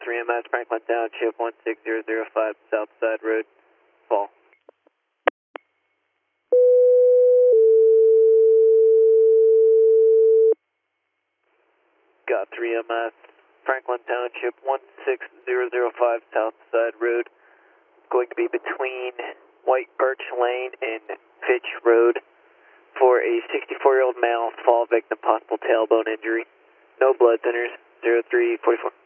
3MS Franklin Township 16005 Southside Road, Fall. Got 3MS Franklin Township 16005 Southside Road. Going to be between White Birch Lane and Fitch Road for a 64-year-old male fall victim, possible tailbone injury. No blood thinners, 0344.